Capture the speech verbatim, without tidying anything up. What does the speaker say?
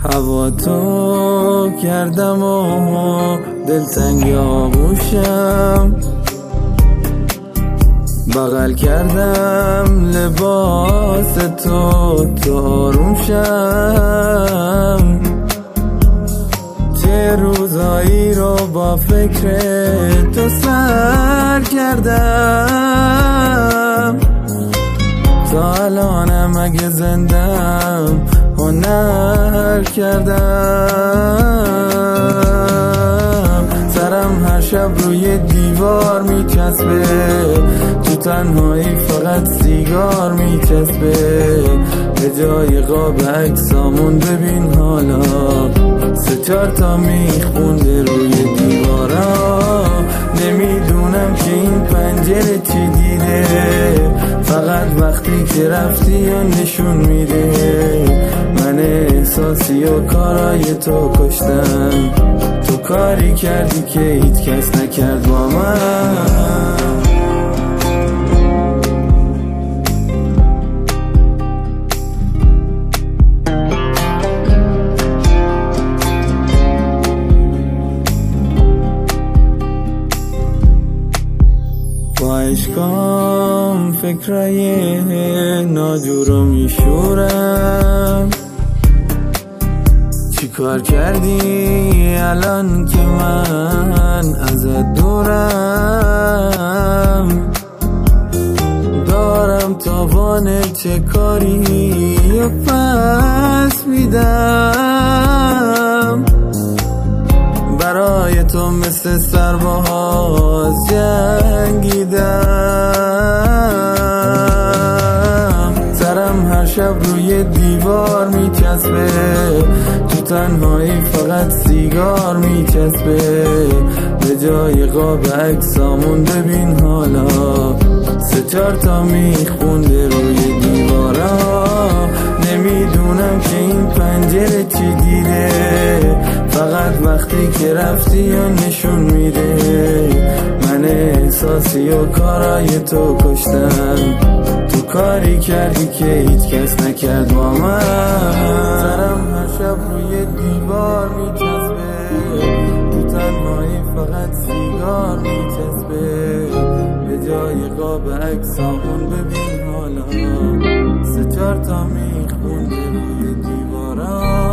هوا تو کردم و دلتنگ آغوشم، بغل کردم لباس تو تو آروم شم. چه روزایی رو با فکر تو سر کردم، تا الانم اگه زندم هنر کردم. سرم هر شب روی دیوار میچسبه، تو تنهایی فقط سیگار میچسبه. به جای قاب عکسامون ببین حالا سه چار تا میخونده روی دیوارا. نمیدونم که این پنجره چی دیده، فقط وقتی که رفتی و نشون میده. من احساسی و کارای تو کشتم، تو کاری کردی که هیچ کس نکرد با من. با عشقام فکرای ناجورو میشورم. چی کار کردی الان که من ازت دورم؟ دارم تاوان چه کاری و پس میدم. برای تو مثل سرباز جنگیدم. سرم هر شب روی دیوار میچسبه، تو تنهایی فقط سیگار میچسبه. به جای قاب عکسامون ببین حالا سه چار تا میخونده روی دیوارا. نمیدونم که این پنجره چی دیده، فقط وقتی که رفتی و نشون میده. من احساسی و کارای تو کشتم، تو کاری کردی که هیچ کس نکرد با من. سرم هر شب روی دیوار میچسبه، تو تنهایی فقط سیگار میچسبه. به جای قاب عکسامون ببین حالا سه چار تا میخونده روی دیوارا.